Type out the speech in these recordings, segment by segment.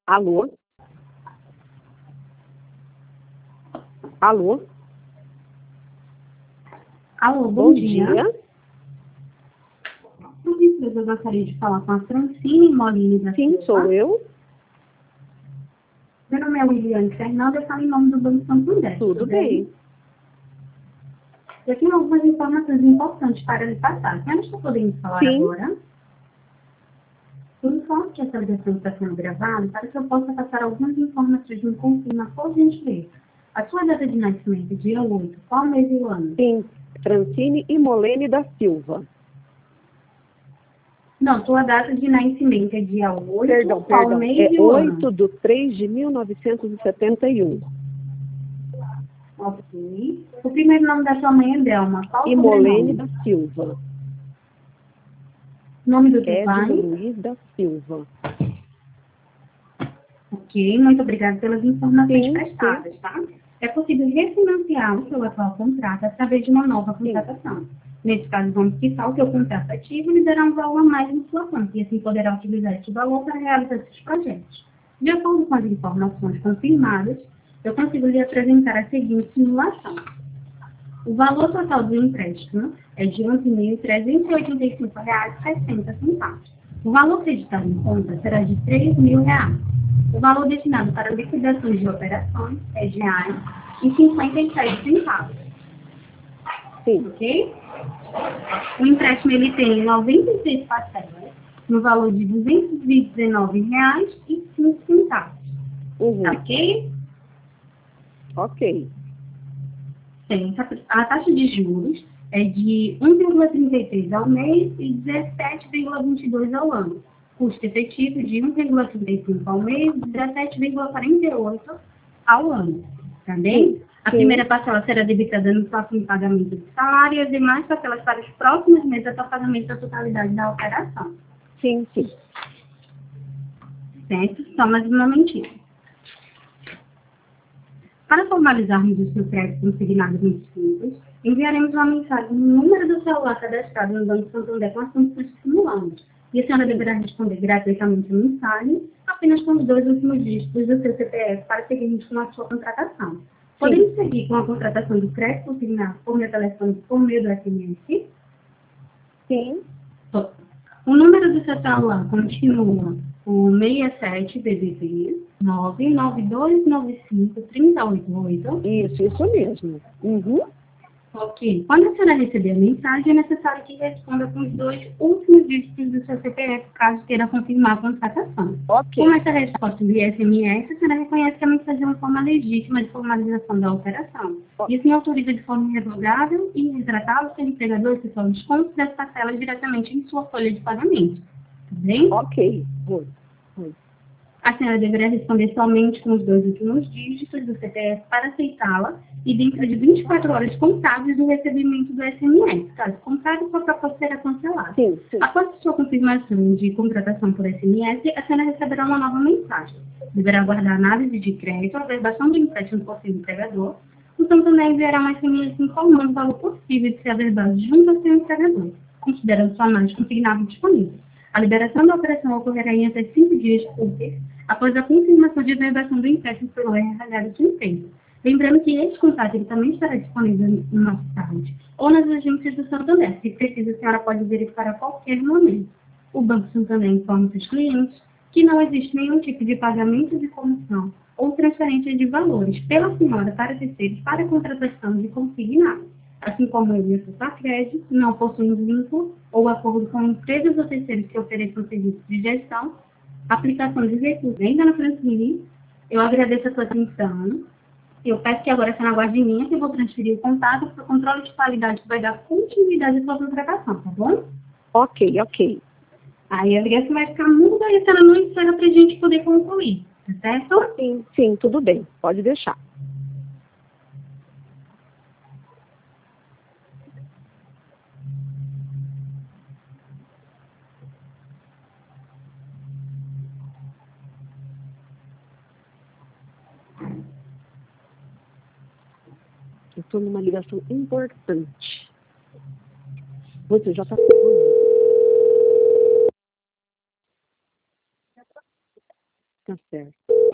Alô? Alô? Alô, bom dia. Por gentileza, eu gostaria de falar com a Francine Molini da Sim, Silva. sou eu. Meu nome é Liliane Fernanda, eu falo em nome do Banco Santander. Tudo bem. Eu tenho algumas informações importantes para lhe passar. Você não está podendo falar Sim. agora? Eu informo que essa ligação está sendo gravada para que eu possa passar algumas informações me confirma por gentileza. A sua data de nascimento é dia 8, qual mês e o ano? Sim, Francine e Molene da Silva. Não, sua data de nascimento é dia 8, Perdão, qual mês é e o ano? 8/3/1971. Ok. O primeiro nome da sua mãe é Delma. Qual o E Molene sobrenome? da Silva. Nome do seu Edno pai? Luiz da Silva. Ok, muito obrigada pelas informações Sim, prestadas, tá? É possível refinanciar o seu atual contrato através de uma nova contratação. Nesse caso, vamos quitar o seu contrato ativo e lhe dará um valor a mais em sua conta, e assim poderá utilizar esse valor para realizar seus projetos. De acordo com as informações confirmadas, eu consigo lhe apresentar a seguinte simulação. O valor total do empréstimo é de R$ 11.385,60. O valor acreditado em conta será de R$ 3.000. O valor destinado para liquidações de operações é de R$ 57. sim. Ok? O empréstimo ele tem 96 parcelas, no valor de R$ 219,05. Uhum. Ok? Ok. Tem. A taxa de juros é de 1,33 ao mês e 17,22 ao ano. Custo efetivo de 1,35 ao mês e 17,48 ao ano. Tá bem? Sim. A primeira parcela será debitada no próximo pagamento de salário e as demais parcelas para os próximos meses até o pagamento da totalidade da operação. Sim, sim. Certo? Só mais um momentinho. Para formalizarmos o seu crédito consignado muito simples, enviaremos uma mensagem no número do celular cadastrado no Banco Santander com as condições que simulamos. E a senhora deverá responder gratuitamente a mensagem apenas com os 2 últimos dígitos do seu CPF para seguirmos com a sua contratação. Podemos seguir com a contratação do crédito consignado por meu telefone por meio do SMS? Sim. O número do seu celular continua o 67 BBB 992953088. Isso mesmo. Uhum. Ok. Quando a senhora receber a mensagem, é necessário que responda com os 2 últimos dígitos do seu CPF, caso queira confirmar a contratação. Ok. Com essa resposta via SMS, a senhora reconhece que a mensagem é uma forma legítima de formalização da operação. Isso me autoriza de forma irrevogável e retratável que o empregador efetuar o desconto das parcelas diretamente em sua folha de pagamento. Tá bem? Ok. Vou. A senhora deverá responder somente com os 2 últimos dígitos do CPF para aceitá-la e dentro de 24 horas contábeis do recebimento do SMS. Caso contrário, sua proposta será cancelada. Sim, sim. Após sua confirmação de contratação por SMS, a senhora receberá uma nova mensagem. Deverá aguardar a análise de crédito, a averbação do empréstimo por seu empregador. O Santander enviará um SMS informando o valor possível de ser averbado junto ao seu empregador, considerando sua análise consignada disponível. A liberação da operação ocorrerá em até 5 dias úteis após a confirmação de averbação do empréstimo pelo RH do sua empresa. Lembrando que este contato ele também estará disponível no nosso site ou nas agências do Santander. Se precisa, a senhora pode verificar a qualquer momento. O Banco Santander informa seus clientes que não existe nenhum tipo de pagamento de comissão ou transferência de valores pela senhora para terceiros para a contratação de consignado. Assim como eu e a Sociacred, não possuímos vínculo ou acordo com empresas ou terceiros que ofereçam serviços de gestão, aplicação de recursos. Ainda na Francine, eu agradeço a sua atenção. Eu peço que agora você não aguarde em mim, que eu vou transferir o contato para o controle de qualidade que vai dar continuidade à sua contratação, tá bom? Ok, ok. Aí a ligação vai ficar muda e a senhora não encerra para a gente poder concluir, tá certo? Sim, sim, tudo bem. Pode deixar. Eu estou numa ligação importante. Você já está... Tá certo.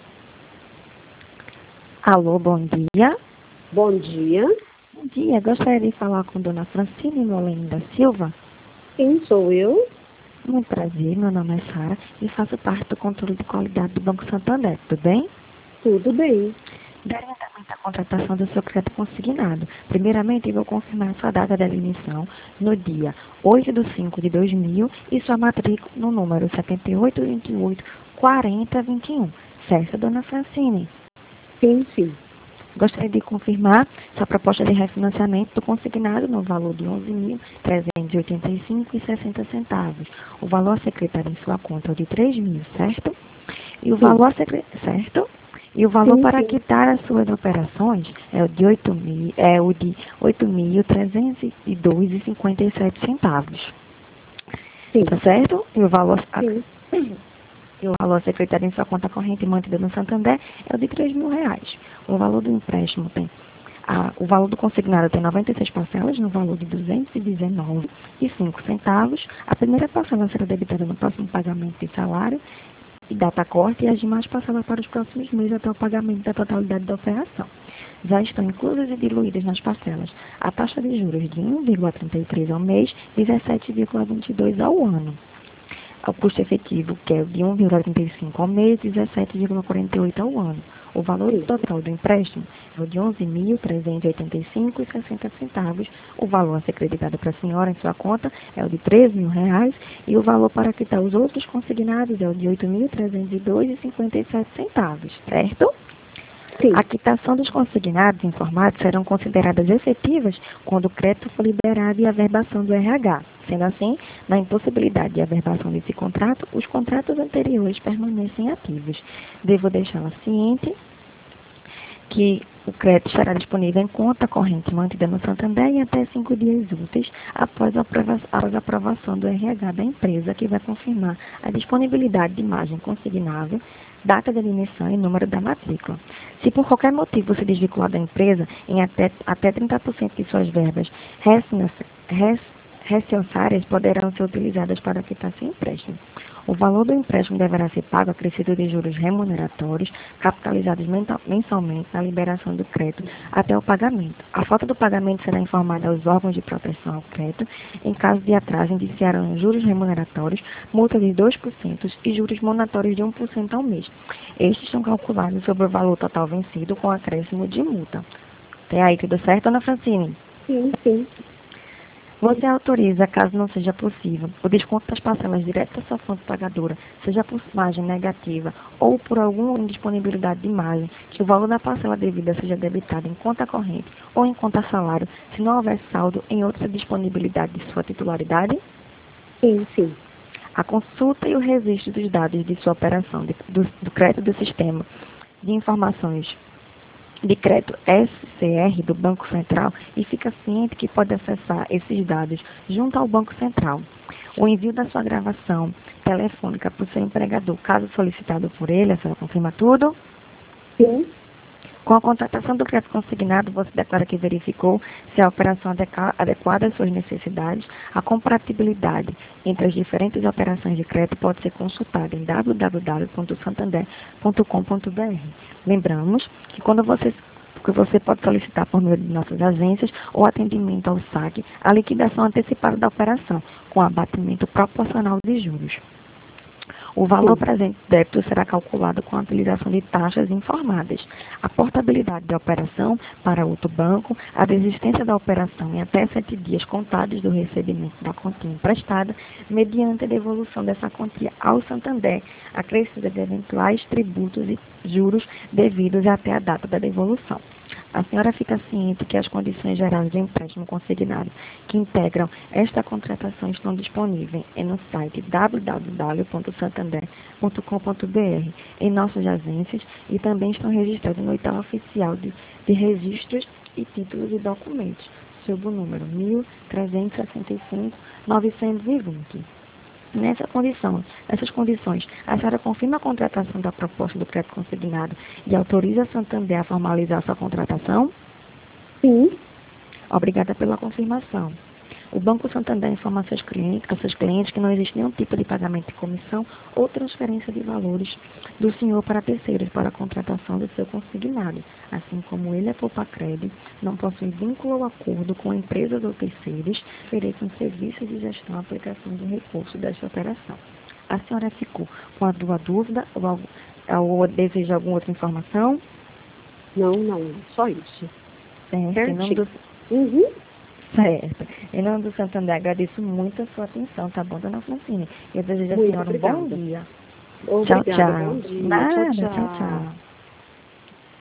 Alô, bom dia. Bom dia. Bom dia, gostaria de falar com Dona Francine Molene da Silva. Quem sou eu? Muito prazer, meu nome é Sara e faço parte do controle de qualidade do Banco Santander, tudo bem? Tudo bem. Darei andamento à contratação do seu crédito consignado. Primeiramente, eu vou confirmar sua data de emissão no dia 8/5/2000 e sua matrícula no número 7828-4021. Certo, Dona Francine? Sim, sim. Gostaria de confirmar sua proposta de refinanciamento do consignado no valor de R$ 11.385,60. O valor a ser creditado em sua conta é o de R$ 3.000, certo? E o valor a ser certo? E o valor Sim, para sim. quitar as suas operações é o de R$ 8.302,57. Sim. Tá certo? E o valor Sim. E o valor secretário em sua conta corrente mantida no Santander é o de R$ 3.000. O valor do empréstimo o valor do consignado tem 96 parcelas no valor de R$ 219,05. A primeira parcela será debitada no próximo pagamento de salário e data corte e as demais parcelas para os próximos meses até o pagamento da totalidade da operação. Já estão inclusas e diluídas nas parcelas a taxa de juros de 1,33 ao mês e 17,22 ao ano. O custo efetivo, que é de 1,35 ao mês e 17,48 ao ano. O valor total do empréstimo é o de R$ 11.385,60. O valor a ser creditado para a senhora em sua conta é o de R$ 3.000 e o valor para quitar os outros consignados é o de R$ 8.302,57, certo? Sim. A quitação dos consignados informados serão consideradas efetivas quando o crédito for liberado e a averbação do RH. Sendo assim, na impossibilidade de averbação desse contrato, os contratos anteriores permanecem ativos. Devo deixá-la ciente que o crédito estará disponível em conta corrente mantida no Santander em até 5 dias úteis após a aprovação do RH da empresa, que vai confirmar a disponibilidade de imagem consignável, data de emissão e número da matrícula. Se por qualquer motivo se desvincular da empresa, em até 30% de suas verbas rescisórias poderão ser utilizadas para quitar seu empréstimo. O valor do empréstimo deverá ser pago acrescido de juros remuneratórios, capitalizados mensalmente na liberação do crédito até o pagamento. A falta do pagamento será informada aos órgãos de proteção ao crédito. Em caso de atraso, indiciarão juros remuneratórios, multa de 2% e juros monatórios de 1% ao mês. Estes são calculados sobre o valor total vencido com acréscimo de multa. Tem aí tudo certo, Ana Francine? Sim, sim. Você autoriza, caso não seja possível, o desconto das parcelas direto da sua fonte pagadora, seja por margem negativa ou por alguma indisponibilidade de margem, que o valor da parcela devida seja debitado em conta corrente ou em conta salário, se não houver saldo em outra disponibilidade de sua titularidade? Sim, sim. A consulta e o registro dos dados de sua operação do crédito do sistema de informações de crédito SCR do Banco Central e fica ciente que pode acessar esses dados junto ao Banco Central. O envio da sua gravação telefônica para o seu empregador, caso solicitado por ele, a senhora confirma tudo? Sim. Com a contratação do crédito consignado, você declara que verificou se a operação adequada às suas necessidades. A compatibilidade entre as diferentes operações de crédito pode ser consultada em www.santander.com.br. Lembramos que você pode solicitar por meio de nossas agências ou atendimento ao saque a liquidação antecipada da operação, com abatimento proporcional de juros. O valor presente do débito será calculado com a utilização de taxas informadas. A portabilidade da operação para outro banco, a desistência da operação em até 7 dias contados do recebimento da quantia emprestada, mediante a devolução dessa quantia ao Santander, acrescida de eventuais tributos e juros devidos até a data da devolução. A senhora fica ciente que as condições gerais de empréstimo consignado que integram esta contratação estão disponíveis no site www.santander.com.br, em nossas agências, e também estão registradas no edital oficial de registros e títulos e documentos, sob o número 1365-920. Nessas condições, a senhora confirma a contratação da proposta do crédito consignado e autoriza a Santander a formalizar sua contratação? Sim. Obrigada pela confirmação. O Banco Santander informa aos seus clientes que não existe nenhum tipo de pagamento de comissão ou transferência de valores do senhor para terceiros para a contratação do seu consignado, assim como ele é Poupa-Crede, não possui vínculo ou acordo com empresas ou terceiros, feito em serviços de gestão e aplicação de recursos desta operação. A senhora ficou com alguma dúvida ou deseja alguma outra informação? Não, só isso. Certo. Certinho. Certo. Em nome do Santander, agradeço muito a sua atenção, tá bom, dona Francine? Eu desejo a Muito senhora um obrigada. bom dia. Obrigada, Tchau, tchau. bom dia. Nada, Tchau, tchau, tchau.